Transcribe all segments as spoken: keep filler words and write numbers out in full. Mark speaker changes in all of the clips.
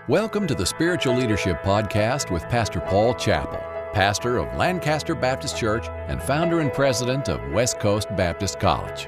Speaker 1: Welcome to the Spiritual Leadership Podcast with Pastor Paul Chappell, pastor of Lancaster Baptist Church and founder and president of West Coast Baptist College.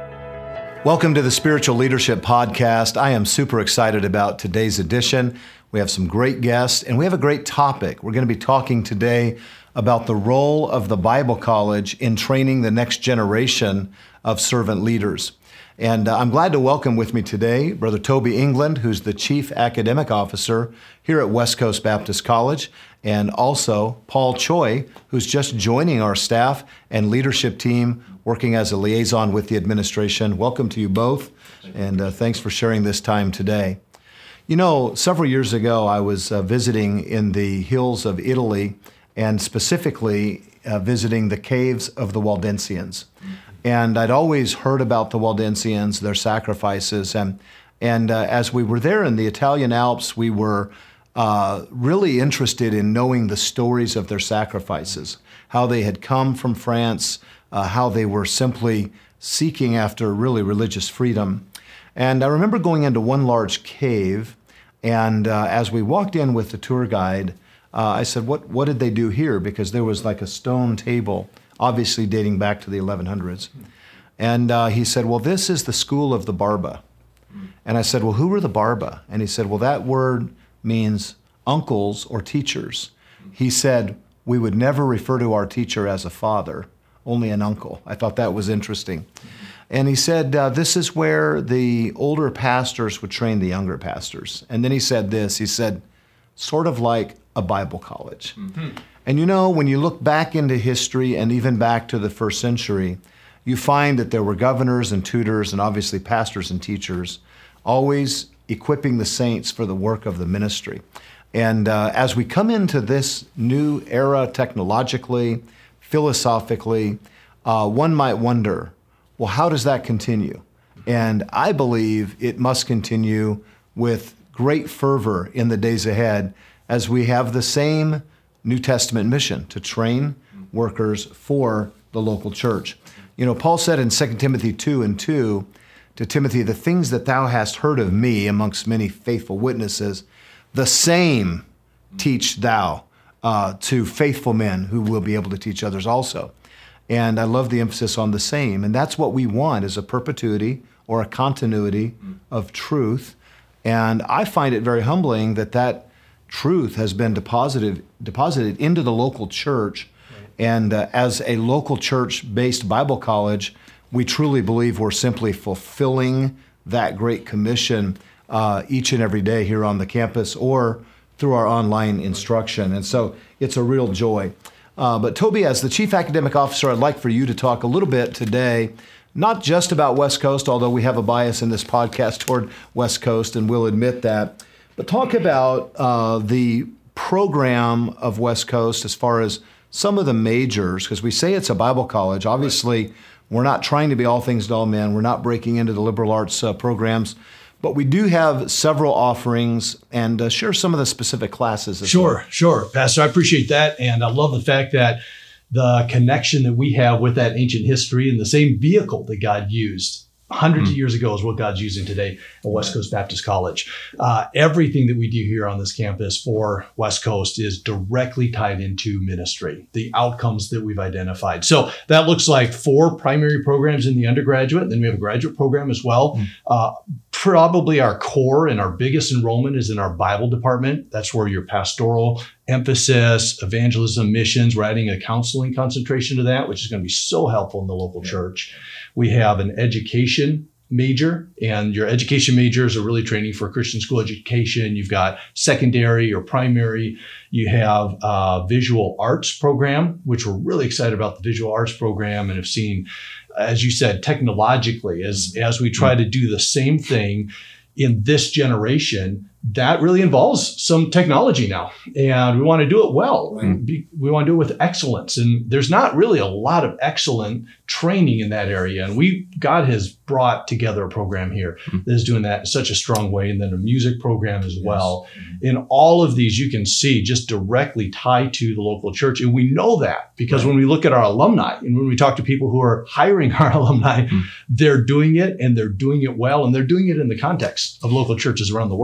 Speaker 2: Welcome to the Spiritual Leadership Podcast. I am super excited about today's edition. We have some great guests and we have a great topic. We're going to be talking today about the role of the Bible College in training the next generation of servant leaders. And uh, I'm glad to welcome with me today Brother Toby England, who's the Chief Academic Officer here at West Coast Baptist College, and also Paul Choi, who's just joining our staff and leadership team, working as a liaison with the administration. Welcome to you both, and uh, thanks for sharing this time today. You know, several years ago, I was uh, visiting in the hills of Italy, and specifically uh, visiting the caves of the Waldensians. And I'd always heard about the Waldensians, their sacrifices. And, and uh, as we were there in the Italian Alps, we were uh, really interested in knowing the stories of their sacrifices, how they had come from France, uh, how they were simply seeking after really religious freedom. And I remember going into one large cave, and uh, as we walked in with the tour guide, uh, I said, what, what did they do here? Because there was like a stone table, obviously dating back to the eleven hundreds. And uh, he said, well, this is the school of the Barba. And I said, well, who were the Barba? And he said, well, that word means uncles or teachers. He said, we would never refer to our teacher as a father, only an uncle. I thought that was interesting. And he said, uh, this is where the older pastors would train the younger pastors. And then he said this, he said, sort of like a Bible college. Mm-hmm. And you know, when you look back into history and even back to the first century, you find that there were governors and tutors and obviously pastors and teachers always equipping the saints for the work of the ministry. And uh, as we come into this new era technologically, philosophically, uh, one might wonder, well, how does that continue? And I believe it must continue with great fervor in the days ahead as we have the same New Testament mission to train workers for the local church. You know, Paul said in Second Timothy two and two to Timothy, the things that thou hast heard of me amongst many faithful witnesses, the same teach thou uh, to faithful men who will be able to teach others also. And I love the emphasis on the same. And that's what we want, is a perpetuity or a continuity of truth. And I find it very humbling that that truth has been deposited deposited into the local church. Right. And uh, as a local church-based Bible college, we truly believe we're simply fulfilling that great commission uh, each and every day here on the campus or through our online instruction. And so it's a real joy. Uh, but Toby, as the Chief Academic Officer, I'd like for you to talk a little bit today, not just about West Coast, although we have a bias in this podcast toward West Coast, and we'll admit that, but talk about uh, the program of West Coast as far as some of the majors, because we say it's a Bible college. Obviously, we're not trying to be all things to all men. We're not breaking into the liberal arts uh, programs, but we do have several offerings, and uh, share some of the specific classes. As
Speaker 3: sure,
Speaker 2: well.
Speaker 3: Sure, Pastor. I appreciate that, and I love the fact that the connection that we have with that ancient history and the same vehicle that God used hundreds mm. of years ago is what God's using today at West Coast Baptist College. Uh, everything that we do here on this campus for West Coast is directly tied into ministry, the outcomes that we've identified. So that looks like four primary programs in the undergraduate, and then we have a graduate program as well. Mm. Uh, probably our core and our biggest enrollment is in our Bible department. That's where your pastoral emphasis, evangelism, missions, we're adding a counseling concentration to that, which is going to be so helpful in the local yeah. church. We have an education major, and your education majors are really training for Christian school education. You've got secondary or primary. You have a visual arts program, which we're really excited about the visual arts program and have seen, as you said, technologically, as, as we try to do the same thing in this generation, that really involves some technology now, and we want to do it well. Right. We want to do it with excellence, and there's not really a lot of excellent training in that area. And we, God has brought together a program here mm-hmm. that is doing that in such a strong way, and then a music program as yes. well. Mm-hmm. In all of these, you can see just directly tied to the local church, and we know that because right. when we look at our alumni and when we talk to people who are hiring our alumni, mm-hmm. they're doing it, and they're doing it well, and they're doing it in the context of local churches around the world.
Speaker 2: Well,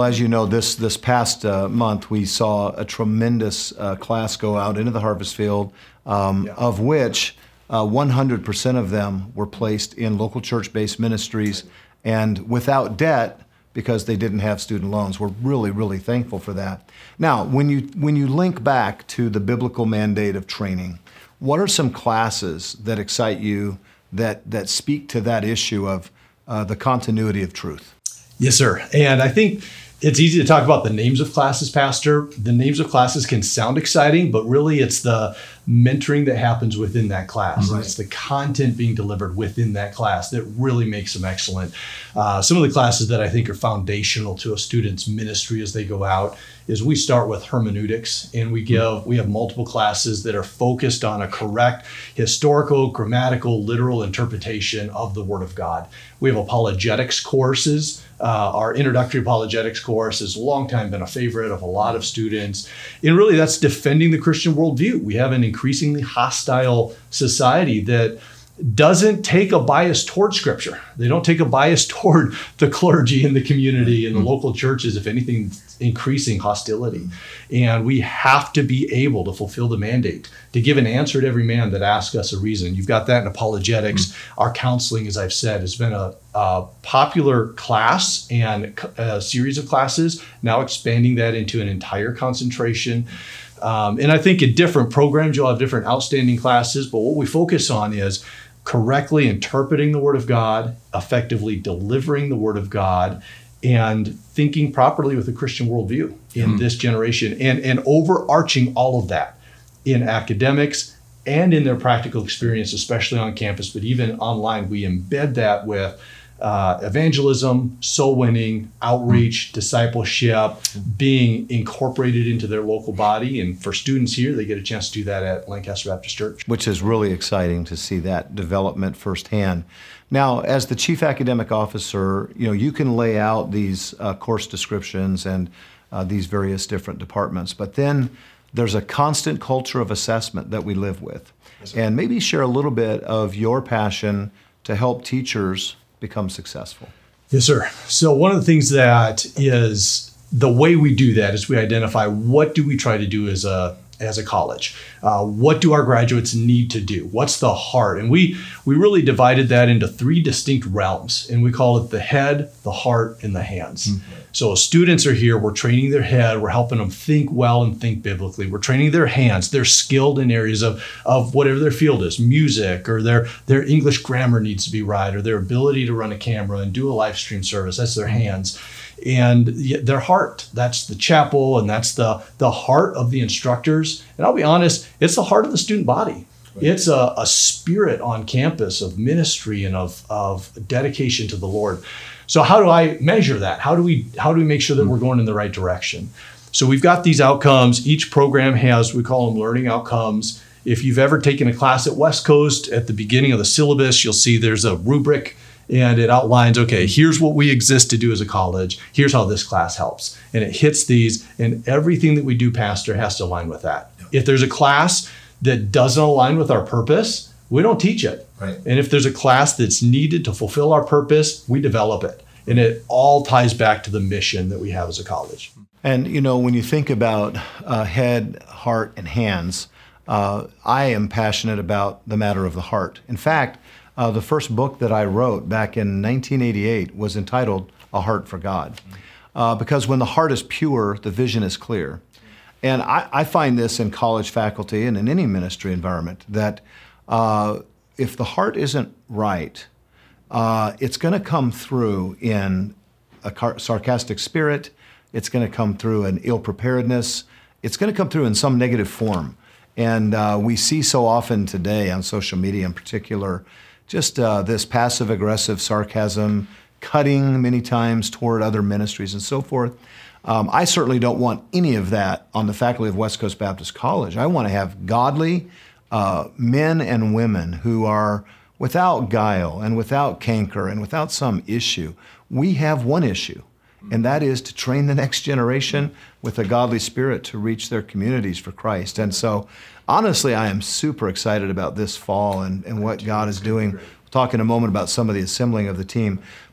Speaker 2: Well, as you know, this this past uh, month we saw a tremendous uh, class go out into the harvest field, um, yeah. of which uh, one hundred percent of them were placed in local church-based ministries and without debt because they didn't have student loans. We're really, really thankful for that. Now, when you when you link back to the biblical mandate of training, what are some classes that excite you that that speak to that issue of uh, the continuity of truth?
Speaker 3: Yes, sir. And I think it's easy to talk about the names of classes, Pastor. The names of classes can sound exciting, but really it's the mentoring that happens within that class. Right. And it's the content being delivered within that class that really makes them excellent. Uh, some of the classes that I think are foundational to a student's ministry as they go out is we start with hermeneutics, and we give we have multiple classes that are focused on a correct historical, grammatical, literal interpretation of the Word of God. We have apologetics courses. Uh, our introductory apologetics course has a long time been a favorite of a lot of students. And really that's defending the Christian worldview. We have an increasingly hostile society that doesn't take a bias toward Scripture. They don't take a bias toward the clergy and the community and the local churches. If anything, increasing hostility. And we have to be able to fulfill the mandate to give an answer to every man that asks us a reason. You've got that in apologetics. Mm-hmm. Our counseling, as I've said, has been a, a popular class and a series of classes, now expanding that into an entire concentration. Um, and I think in different programs, you'll have different outstanding classes, but what we focus on is correctly interpreting the Word of God, effectively delivering the Word of God, and thinking properly with a Christian worldview in mm-hmm. this generation, and, and overarching all of that in academics and in their practical experience, especially on campus, but even online, we embed that with uh, evangelism, soul winning, outreach, mm-hmm. discipleship, being incorporated into their local body. And for students here, they get a chance to do that at Lancaster Baptist Church.
Speaker 2: Which is really exciting to see that development firsthand. Now, as the chief academic officer, you know, you can lay out these uh, course descriptions and uh, these various different departments, but then there's a constant culture of assessment that we live with. Yes, and maybe share a little bit of your passion to help teachers become successful.
Speaker 3: Yes, sir. So one of the things that is the way we do that is we identify what do we try to do as a as a college. Uh, what do our graduates need to do? What's the heart? And we we really divided that into three distinct realms, and we call it the head, the heart, and the hands. Mm-hmm. So as students are here, we're training their head, we're helping them think well and think biblically. We're training their hands. They're skilled in areas of, of whatever their field is, music, or their, their English grammar needs to be right, or their ability to run a camera and do a live stream service. That's their hands. And their heart, that's the chapel, and that's the, the heart of the instructors. And I'll be honest, it's the heart of the student body. Right. It's a, a spirit on campus of ministry and of, of dedication to the Lord. So how do I measure that? How do we how do we make sure that we're going in the right direction? So we've got these outcomes. Each program has, we call them learning outcomes. If you've ever taken a class at West Coast, at the beginning of the syllabus, you'll see there's a rubric, and it outlines, okay, here's what we exist to do as a college. Here's how this class helps. And it hits these, and everything that we do, Pastor, has to align with that. Yep. If there's a class that doesn't align with our purpose, we don't teach it. Right. And if there's a class that's needed to fulfill our purpose, we develop it. And it all ties back to the mission that we have as a college.
Speaker 2: And, you know, when you think about uh, head, heart, and hands, uh, I am passionate about the matter of the heart. In fact, Uh, the first book that I wrote back in nineteen eighty-eight was entitled A Heart for God, uh, because when the heart is pure, the vision is clear. And I, I find this in college faculty and in any ministry environment, that uh, if the heart isn't right, uh, it's going to come through in a car- sarcastic spirit, it's going to come through in ill-preparedness, it's going to come through in some negative form. And uh, we see so often today on social media in particular, just uh, this passive-aggressive sarcasm, cutting many times toward other ministries and so forth. Um, I certainly don't want any of that on the faculty of West Coast Baptist College. I want to have godly uh, men and women who are without guile and without canker and without some issue. We have one issue, and that is to train the next generation with a godly spirit to reach their communities for Christ. And so, honestly, I am super excited about this fall and, and what God is doing. We'll talk in a moment about some of the assembling of the team.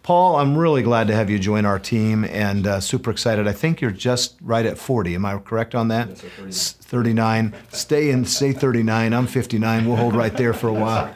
Speaker 2: Paul, I'm really glad to have you join our team and uh, super excited. I think you're just right at forty. Am I correct on that?
Speaker 4: Yes, sir, thirty-nine.
Speaker 2: thirty-nine. Stay in, stay thirty-nine. I'm fifty-nine. We'll hold right there for a while.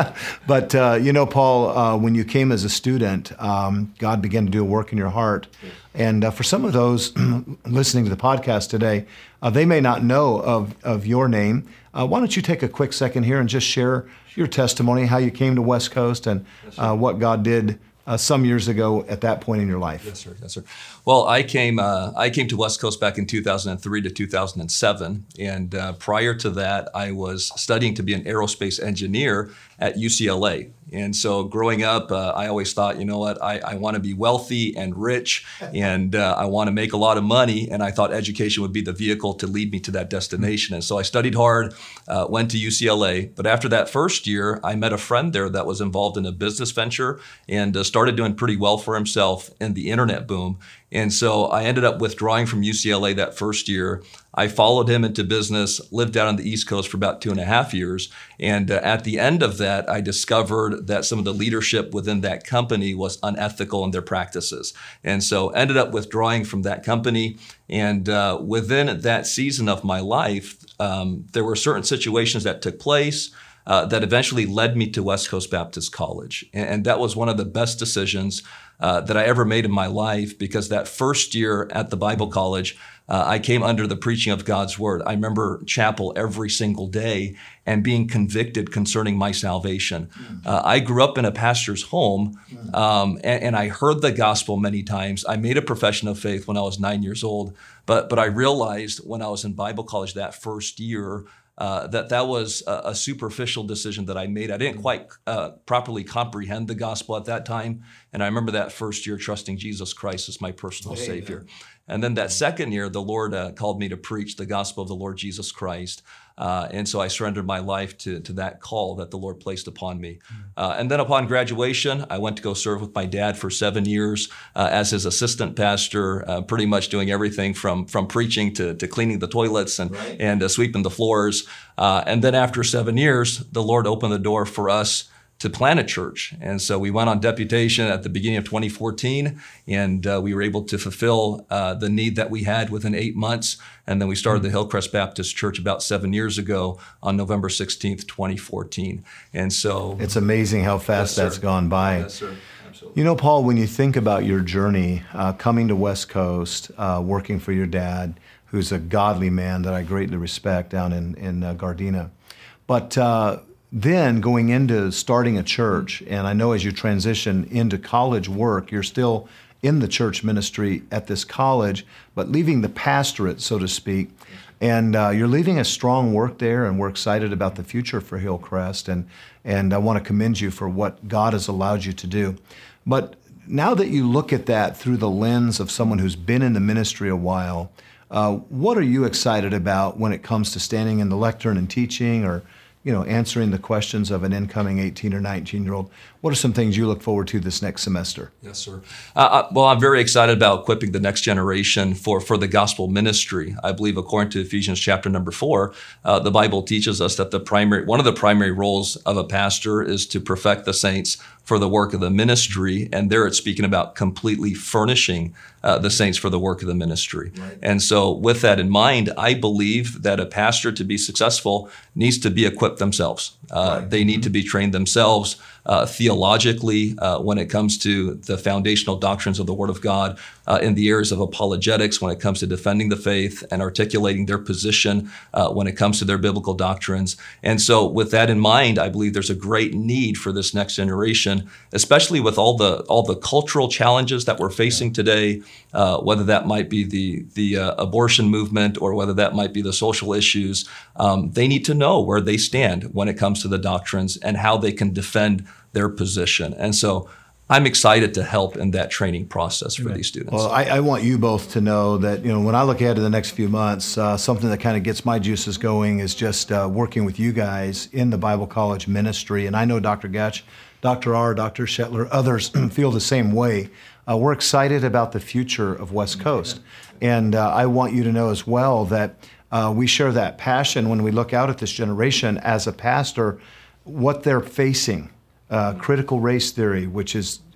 Speaker 2: But, uh, you know, Paul, uh, when you came as a student, um, God began to do a work in your heart. And uh, for some of those listening to the podcast today, uh, they may not know of, of your name. Uh, why don't you take a quick second here and just share your testimony, how you came to West Coast and uh, what God did uh, some years ago at that point in your life.
Speaker 4: Yes, sir. Yes, sir. Well, I came uh, I came to West Coast back in two thousand three to two thousand seven, and uh, prior to that, I was studying to be an aerospace engineer at U C L A. And so growing up, uh, I always thought, you know what, I, I want to be wealthy and rich, and uh, I want to make a lot of money, and I thought education would be the vehicle to lead me to that destination. And so I studied hard, uh, went to U C L A, but after that first year, I met a friend there that was involved in a business venture and uh, started doing pretty well for himself in the internet boom. And so I ended up withdrawing from U C L A that first year. I followed him into business, lived out on the East Coast for about two and a half years. And uh, at the end of that, I discovered that some of the leadership within that company was unethical in their practices. And so ended up withdrawing from that company. And uh, within that season of my life, um, there were certain situations that took place uh, that eventually led me to West Coast Baptist College. And, and that was one of the best decisions uh, that I ever made in my life, because that first year at the Bible college, Uh, I came under the preaching of God's word. I remember chapel every single day and being convicted concerning my salvation. Uh, I grew up in a pastor's home, um, and, and I heard the gospel many times. I made a profession of faith when I was nine years old, but but I realized when I was in Bible college that first year uh, that that was a, a superficial decision that I made. I didn't quite uh, properly comprehend the gospel at that time, and I remember that first year trusting Jesus Christ as my personal
Speaker 2: Amen.
Speaker 4: Savior. And then that second year, the Lord uh, called me to preach the gospel of the Lord Jesus Christ. Uh, and so I surrendered my life to, to that call that the Lord placed upon me. Uh, and then upon graduation, I went to go serve with my dad for seven years uh, as his assistant pastor, uh, pretty much doing everything from, from preaching to, to cleaning the toilets and,
Speaker 2: Right.
Speaker 4: and uh, sweeping the floors. Uh, and then after seven years, the Lord opened the door for us to plant a church. And so we went on deputation at the beginning of twenty fourteen, and uh, we were able to fulfill uh, the need that we had within eight months. And then we started the Hillcrest Baptist Church about seven years ago on November sixteenth, twenty fourteen. And so
Speaker 2: It's amazing how fast
Speaker 4: Yes, sir.
Speaker 2: that's gone by.
Speaker 4: Yes, sir. Absolutely.
Speaker 2: You know, Paul, when you think about your journey, uh, coming to West Coast, uh, working for your dad, who's a godly man that I greatly respect down in, in uh, Gardena, but uh, then going into starting a church, and I know as you transition into college work, you're still in the church ministry at this college, but leaving the pastorate, so to speak, and uh, you're leaving a strong work there, and we're excited about the future for Hillcrest, and, and I want to commend you for what God has allowed you to do. But now that you look at that through the lens of someone who's been in the ministry a while, uh, what are you excited about when it comes to standing in the lectern and teaching, or you know, answering the questions of an incoming eighteen or nineteen year old? What are some things you look forward to this next semester?
Speaker 4: Yes, sir. Uh, well, I'm very excited about equipping the next generation for, for the gospel ministry. I believe according to Ephesians chapter number four, uh, the Bible teaches us that the primary, one of the primary roles of a pastor is to perfect the saints for the work of the ministry. And there it's speaking about completely furnishing uh, the saints for the work of the ministry.
Speaker 2: Right.
Speaker 4: And so with that in mind, I believe that a pastor, to be successful, needs to be equipped themselves. Uh,
Speaker 2: Right.
Speaker 4: They need to be trained themselves uh, theologically uh, when it comes to the foundational doctrines of the Word of God, uh, in the areas of apologetics when it comes to defending the faith and articulating their position uh, when it comes to their biblical doctrines. And so with that in mind, I believe there's a great need for this next generation, especially with all the all the cultural challenges that we're facing yeah. today, uh, whether that might be the, the uh, abortion movement or whether that might be the social issues. Um, they need to know where they stand when it comes to the doctrines and how they can defend their position. And so I'm excited to help in that training process for
Speaker 3: Amen.
Speaker 4: these students.
Speaker 2: Well, I, I want you both to know that, you know, when I look ahead to the next few months, uh, something that kind of gets my juices going is just uh, working with you guys in the Bible College ministry. And I know Doctor Gatch, Doctor R, Doctor Shetler, others feel the same way. Uh, we're excited about the future of West Coast. And uh, I want you to know as well that uh, we share that passion when we look out at this generation as a pastor, what they're facing. Uh, critical race theory, which is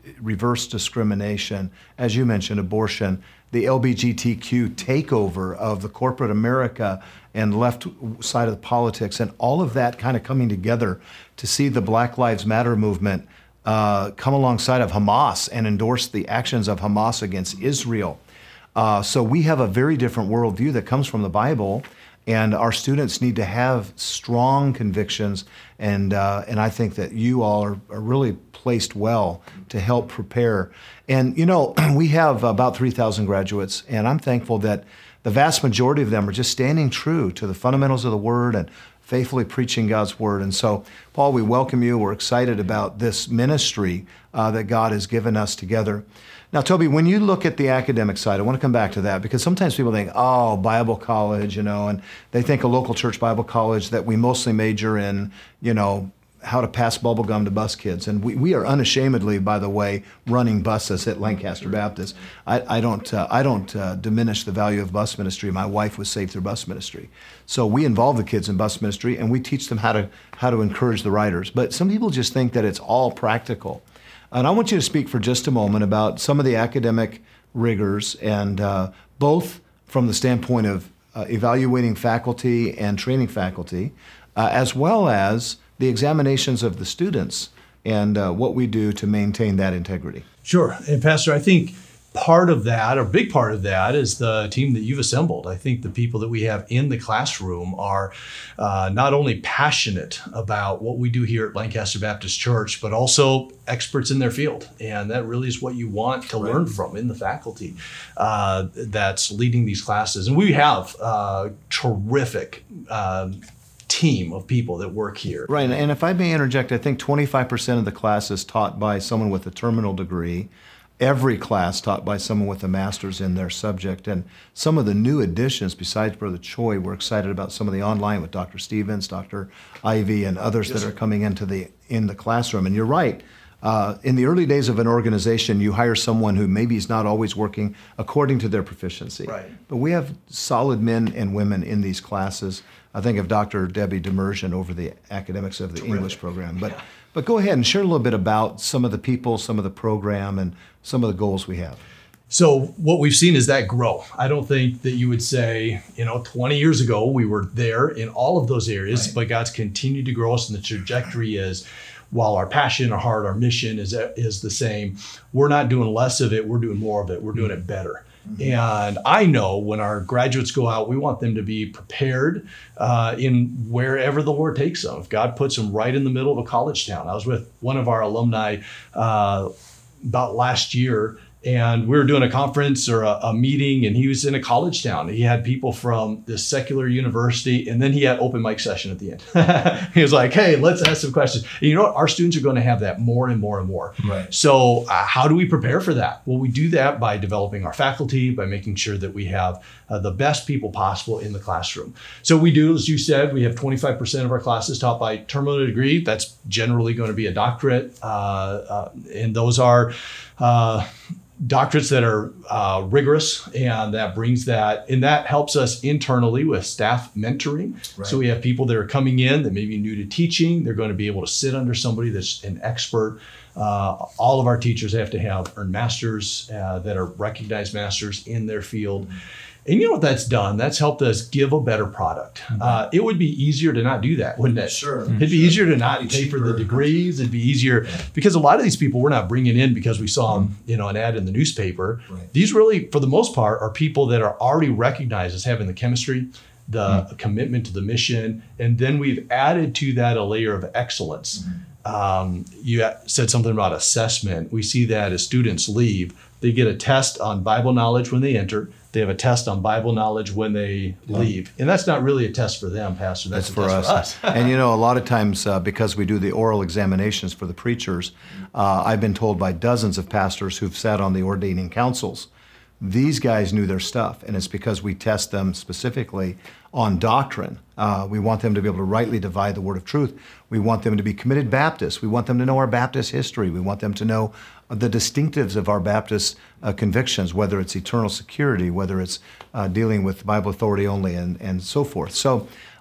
Speaker 2: reverse discrimination, as you mentioned, abortion, the L G B T Q takeover of the corporate America and left side of the politics, and all of that kind of coming together to see the Black Lives Matter movement uh, come alongside of Hamas and endorse the actions of Hamas against Israel. Uh, so we have a very different worldview that comes from the Bible, and our students need to have strong convictions, and uh, and I think that you all are, are really placed well to help prepare. And you know, we have about three thousand graduates, and I'm thankful that the vast majority of them are just standing true to the fundamentals of the Word and faithfully preaching God's Word. And so, Paul, we welcome you. We're excited about this ministry uh, that God has given us together. Now, Toby, when you look at the academic side, I want to come back to that, because sometimes people think, oh, Bible college, you know, and they think a local church Bible college that we mostly major in, you know, how to pass bubble gum to bus kids. And we, we are unashamedly, by the way, running buses at Lancaster Baptist. I, I don't, uh, I don't uh, diminish the value of bus ministry. My wife was saved through bus ministry. So we involve the kids in bus ministry, and we teach them how to, how to encourage the riders. But some people just think that it's all practical. And I want you to speak for just a moment about some of the academic rigors, and uh, both from the standpoint of uh, evaluating faculty and training faculty, uh, as well as the examinations of the students and uh, what we do to maintain that integrity.
Speaker 3: Sure. And Pastor, I think part of that, or a big part of that, is the team that you've assembled. I think the people that we have in the classroom are uh, not only passionate about what we do here at Lancaster Baptist Church, but also experts in their field. And that really is what you want to learn from in the faculty uh, that's leading these classes. And we have uh, terrific uh, team of people that work here.
Speaker 2: Right, and if I may interject, I think twenty-five percent of the class is taught by someone with a terminal degree. Every class taught by someone with a master's in their subject. And some of the new additions, besides Brother Choi, we're excited about some of the online with Doctor Stevens, Doctor Ivy, and others yes, that are coming into the in the classroom. And you're right. Uh, in the early days of an organization, you hire someone who maybe is not always working according to their proficiency.
Speaker 3: Right.
Speaker 2: But we have solid men and women in these classes. I think of Doctor Debbie Demersion over the academics of the Terrific. English program. But, yeah. but go ahead and share a little bit about some of the people, some of the program, and some of the goals we have.
Speaker 3: So what we've seen is that grow. I don't think that you would say, you know, twenty years ago we were there in all of those areas, right. but God's continued to grow us, and the trajectory is, while our passion, our heart, our mission is is the same, we're not doing less of it, we're doing more of it, we're doing it better. Mm-hmm. And I know when our graduates go out, we want them to be prepared uh, in wherever the Lord takes them. If God puts them right in the middle of a college town. I was with one of our alumni uh, about last year, and we were doing a conference or a, a meeting, and he was in a college town. He had people from this secular university, and then he had open mic session at the end. He was like, hey, let's ask some questions. And you know what? Our students are going to have that more and more and more.
Speaker 2: Right.
Speaker 3: So uh, how do we prepare for that? Well, we do that by developing our faculty, by making sure that we have uh, the best people possible in the classroom. So we do, as you said, we have twenty-five percent of our classes taught by terminal degree. That's generally going to be a doctorate. Uh, uh, and those are... Uh, doctorates that are uh, rigorous, and that brings that, and that helps us internally with staff mentoring. Right. So we have people that are coming in that may be new to teaching. They're going to be able to sit under somebody that's an expert. Uh, all of our teachers have to have earned masters uh, that are recognized masters in their field. Mm-hmm. And you know what that's done? That's helped us give a better product. Mm-hmm. Uh, it would be easier to not do that, wouldn't it?
Speaker 2: Sure.
Speaker 3: It'd be
Speaker 2: sure.
Speaker 3: easier to not It'd pay for the degrees. It'd be easier yeah. because a lot of these people we're not bringing in because we saw them, you know, an ad in the newspaper.
Speaker 2: Right.
Speaker 3: These really, for the most part, are people that are already recognized as having the chemistry, the mm-hmm. commitment to the mission, and then we've added to that a layer of excellence. Mm-hmm. Um, you said something about assessment. We see that as students leave, they get a test on Bible knowledge when they enter. They have a test on Bible knowledge when they yeah. leave. And that's not really a test for them, Pastor. That's,
Speaker 2: that's
Speaker 3: a
Speaker 2: for
Speaker 3: test
Speaker 2: us.
Speaker 3: for us.
Speaker 2: And you know, a lot of times uh, because we do the oral examinations for the preachers, uh, I've been told by dozens of pastors who've sat on the ordaining councils, these guys knew their stuff. And it's because we test them specifically on doctrine. Uh, we want them to be able to rightly divide the word of truth. We want them to be committed Baptists. We want them to know our Baptist history. We want them to know the distinctives of our Baptist uh, convictions, whether it's eternal security, whether it's uh, dealing with Bible authority only, and, and so forth. So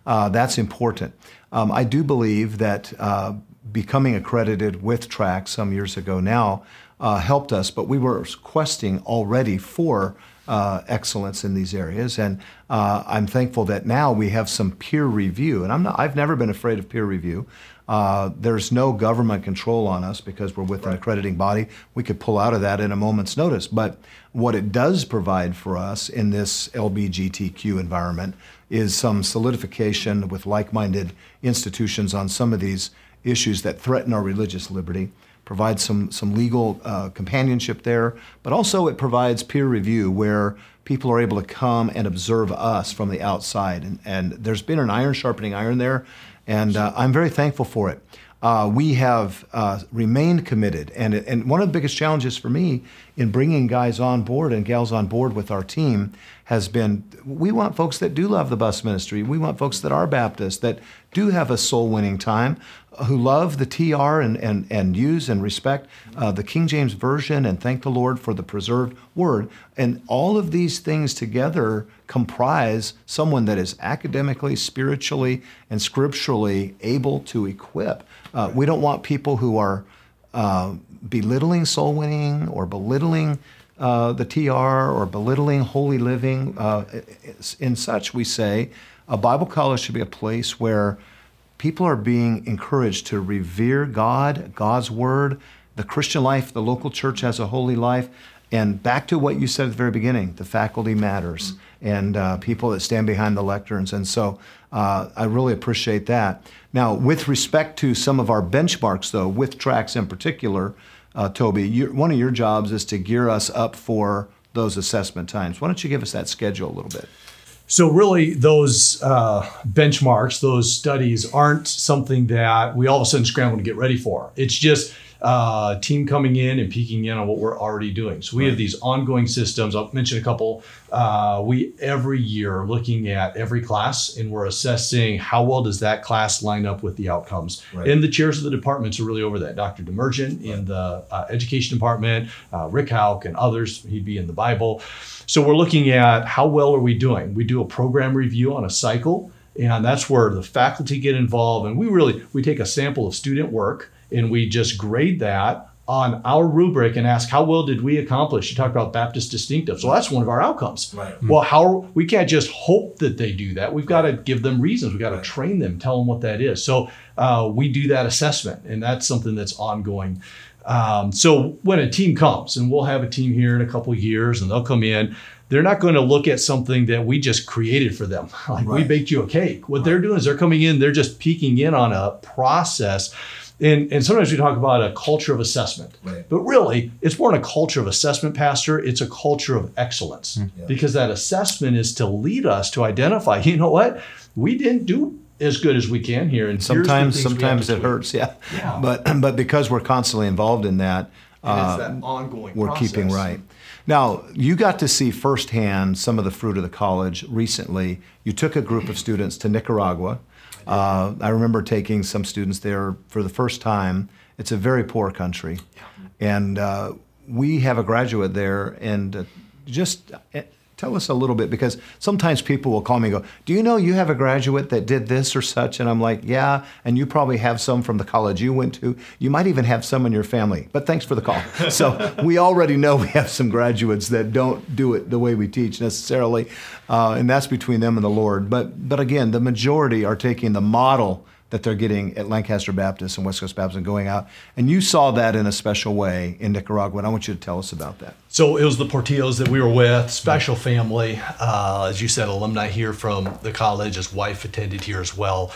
Speaker 2: uh, that's important. Um, I do believe that uh, becoming accredited with TRAC some years ago now uh, helped us, but we were questing already for uh, excellence in these areas, and uh, I'm thankful that now we have some peer review. And I'm not, I've never been afraid of peer review. Uh, there's no government control on us because we're with an accrediting body. We could pull out of that in a moment's notice. But what it does provide for us in this L G B T Q environment is some solidification with like-minded institutions on some of these issues that threaten our religious liberty, provides some, some legal uh, companionship there, but also it provides peer review where people are able to come and observe us from the outside. And, and there's been an iron sharpening iron there, and uh, I'm very thankful for it. Uh, we have uh, remained committed, and, and one of the biggest challenges for me in bringing guys on board and gals on board with our team has been, we want folks that do love the bus ministry. We want folks that are Baptist, that do have a soul-winning time, who love the T R and, and, and use and respect uh, the King James Version and thank the Lord for the preserved word. And all of these things together comprise someone that is academically, spiritually, and scripturally able to equip. Uh, we don't want people who are uh, belittling soul winning or belittling uh, the T R or belittling holy living. Uh, in such, we say a Bible college should be a place where people are being encouraged to revere God, God's Word, the Christian life, the local church has a holy life. And back to what you said at the very beginning, the faculty matters, and uh, people that stand behind the lecterns. And so uh, I really appreciate that. Now, with respect to some of our benchmarks, though, with TRACs in particular, uh, Toby, you, one of your jobs is to gear us up for those assessment times. Why don't you give us that schedule a little bit?
Speaker 3: So really, those uh, benchmarks, those studies aren't something that we all of a sudden scramble to get ready for. It's just uh, team coming in and peeking in on what we're already doing. So we right. have these ongoing systems. I'll mention a couple. Uh, we every year are looking at every class, and we're assessing how well does that class line up with the outcomes. Right. And the chairs of the departments are really over that. Doctor Demergent right. in the uh, education department, uh, Rick Hauk and others, he'd be in the Bible. So we're looking at how well are we doing. We do a program review on a cycle, and that's where the faculty get involved. And we really, we take a sample of student work and we just grade that on our rubric and ask how well did we accomplish. You talked about Baptist distinctives. Well, that's one of our outcomes. Right. Well, how we can't just hope that they do that. We've got to give them reasons. We've got to right. train them, tell them what that is. So uh, we do that assessment, and that's something that's ongoing. Um, so when a team comes, and we'll have a team here in a couple of years, and they'll come in, they're not going to look at something that we just created for them. Like right. we baked you a cake. What right. they're doing is they're coming in, they're just peeking in on a process. And, and sometimes we talk about a culture of assessment, right. but really it's more than a culture of assessment, Pastor. It's a culture of excellence yeah. because that assessment is to lead us to identify, you know what, we didn't do as good as we can here. And
Speaker 2: sometimes, sometimes it hurts. Yeah. yeah. But, but because we're constantly involved in that,
Speaker 3: and it's that ongoing
Speaker 2: we're
Speaker 3: process.
Speaker 2: Keeping right. Now, you got to see firsthand some of the fruit of the college recently. You took a group of students to Nicaragua. Uh, I remember taking some students there for the first time. It's a very poor country. Yeah. And uh, we have a graduate there, and uh, just uh, tell us a little bit, because sometimes people will call me and go, do you know you have a graduate that did this or such? And I'm like, yeah, and you probably have some from the college you went to. You might even have some in your family, but thanks for the call. So we already know we have some graduates that don't do it the way we teach necessarily, uh, and that's between them and the Lord. But, but again, the majority are taking the model that they're getting at Lancaster Baptist and West Coast Baptist and going out. And you saw that in a special way in Nicaragua, and I want you to tell us about that.
Speaker 3: So it was the Portillos that we were with, special family. Uh, as you said, alumni here from the college. His wife attended here as well.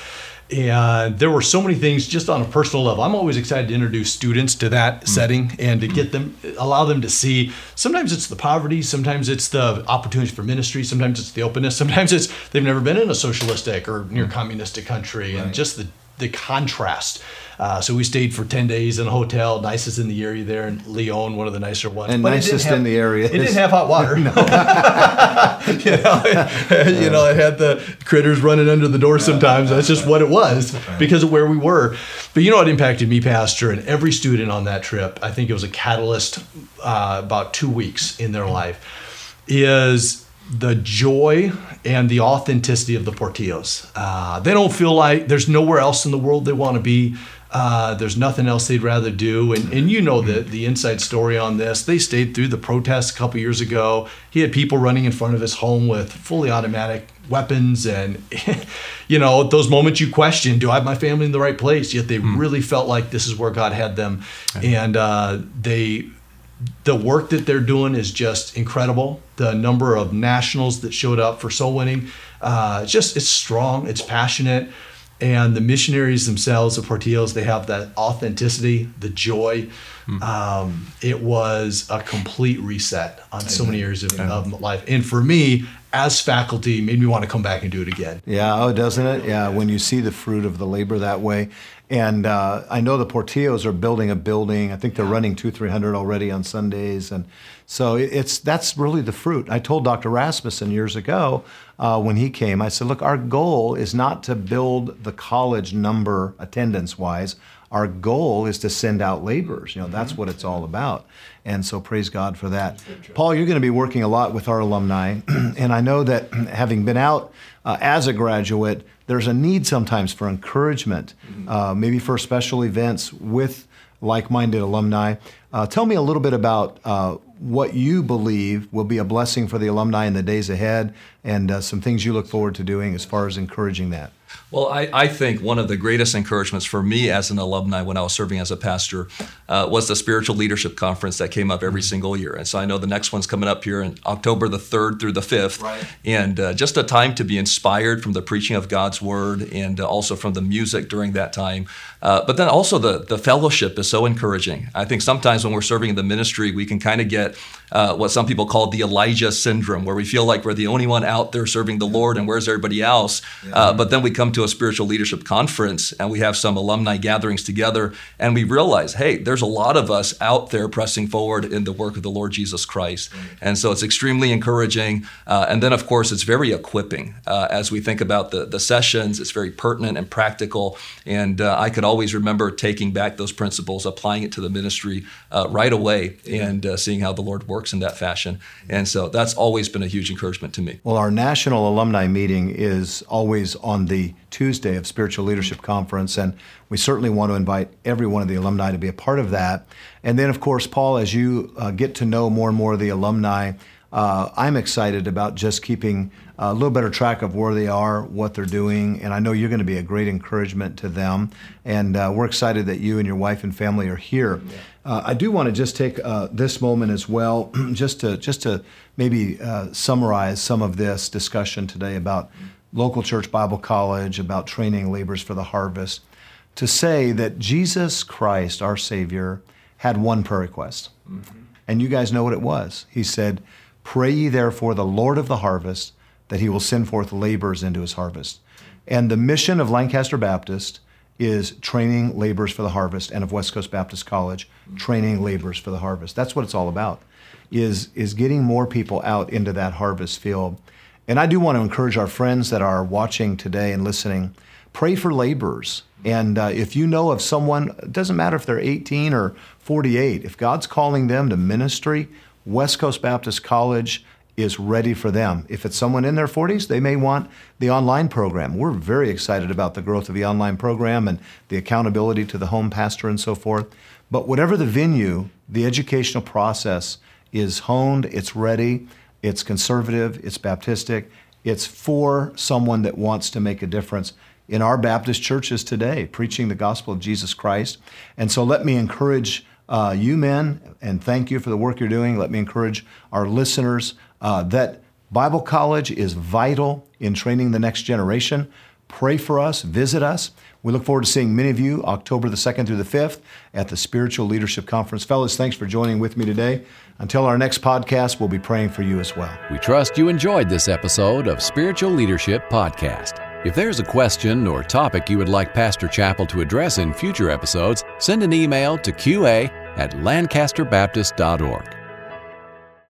Speaker 3: And there were so many things just on a personal level. I'm always excited to introduce students to that mm-hmm. setting and to get them, allow them to see. Sometimes it's the poverty, sometimes it's the opportunities for ministry, sometimes it's the openness, sometimes it's they've never been in a socialistic or near communistic country, right. and just the, the contrast. Uh, so we stayed for ten days in a hotel, nicest in the area there in Leon, one of the nicer ones.
Speaker 2: And but nicest have, in the area.
Speaker 3: It didn't have hot water. No. you, know, it, you know, it had the critters running under the door sometimes. That's just what it was because of where we were. But you know what impacted me, Pastor, and every student on that trip, I think it was a catalyst uh, about two weeks in their life, is the joy and the authenticity of the Portillos. Uh, they don't feel like there's nowhere else in the world they want to be. Uh, there's nothing else they'd rather do. And, and you know the, the inside story on this. They stayed through the protests a couple years ago. He had people running in front of his home with fully automatic weapons. And, you know, those moments you question, do I have my family in the right place? Yet they mm. really felt like this is where God had them. Okay. And uh, they... The work that they're doing is just incredible. The number of nationals that showed up for soul winning, uh, just it's strong, it's passionate. And the missionaries themselves, the Portillos, they have that authenticity, the joy. Mm. Um, it was a complete reset on so many years of, yeah. of life. And for me, as faculty, made me want to come back and do it again.
Speaker 2: Yeah, oh, doesn't it? Yeah, when you see the fruit of the labor that way. And uh, I know the Portillos are building a building. I think they're running two, three hundred already on Sundays, and so it's that's really the fruit. I told Doctor Rasmussen years ago uh, when he came, I said, "Look, our goal is not to build the college number attendance-wise. Our goal is to send out laborers. You know, that's what it's all about." And so praise God for that. Paul, you're going to be working a lot with our alumni, and I know that having been out uh, as a graduate, there's a need sometimes for encouragement, uh, maybe for special events with like-minded alumni. Uh, tell me a little bit about uh, what you believe will be a blessing for the alumni in the days ahead, and uh, some things you look forward to doing as far as encouraging that.
Speaker 4: Well, I, I think one of the greatest encouragements for me as an alumni when I was serving as a pastor uh, was the Spiritual Leadership Conference that came up every single year. And so I know the next one's coming up here in October the third through the fifth. Right. And uh, just a time to be inspired from the preaching of God's Word, and uh, also from the music during that time. Uh, but then also the, the fellowship is so encouraging. I think sometimes when we're serving in the ministry, we can kind of get uh, what some people call the Elijah syndrome, where we feel like we're the only one out there serving the Lord, and where's everybody else? Yeah. Uh, but then we come to a spiritual leadership conference and we have some alumni gatherings together, and we realize, hey, there's a lot of us out there pressing forward in the work of the Lord Jesus Christ. Right. And so it's extremely encouraging. Uh, and then, of course, it's very equipping uh, as we think about the, the sessions. It's very pertinent and practical. And uh, I could always remember taking back those principles, applying it to the ministry uh, right away, yeah. and uh, seeing how the Lord works in that fashion. And so that's always been a huge encouragement to me.
Speaker 2: Well, our national alumni meeting is always on the Tuesday of Spiritual Leadership Conference, and we certainly want to invite every one of the alumni to be a part of that. And then, of course, Paul, as you uh, get to know more and more of the alumni, uh, I'm excited about just keeping a little better track of where they are, what they're doing, and I know you're going to be a great encouragement to them. And uh, we're excited that you and your wife and family are here. Yeah. Uh, I do want to just take uh, this moment as well, just to just to maybe uh, summarize some of this discussion today about local church Bible college, about training laborers for the harvest, to say that Jesus Christ, our Savior, had one prayer request. Mm-hmm. And you guys know what it was. He said, "Pray ye therefore the Lord of the harvest, that he will send forth laborers into his harvest." And the mission of Lancaster Baptist is training laborers for the harvest, and of West Coast Baptist College, training laborers for the harvest. That's what it's all about, is, is getting more people out into that harvest field. And I do want to encourage our friends that are watching today and listening, pray for laborers. And uh, if you know of someone, it doesn't matter if they're eighteen or forty-eight, if God's calling them to ministry, West Coast Baptist College is ready for them. If it's someone in their forties, they may want the online program. We're very excited about the growth of the online program and the accountability to the home pastor and so forth. But whatever the venue, the educational process is honed, it's ready, it's conservative, it's Baptistic, it's for someone that wants to make a difference in our Baptist churches today, preaching the gospel of Jesus Christ. And so let me encourage uh, you men, and thank you for the work you're doing. Let me encourage our listeners uh, that Bible college is vital in training the next generation. Pray for us, visit us. We look forward to seeing many of you October the second through the fifth at the Spiritual Leadership Conference. Fellas, thanks for joining with me today. Until our next podcast, we'll be praying for you as well.
Speaker 1: We trust you enjoyed this episode of Spiritual Leadership Podcast. If there's a question or topic you would like Pastor Chappell to address in future episodes, send an email to q a at lancaster baptist dot org.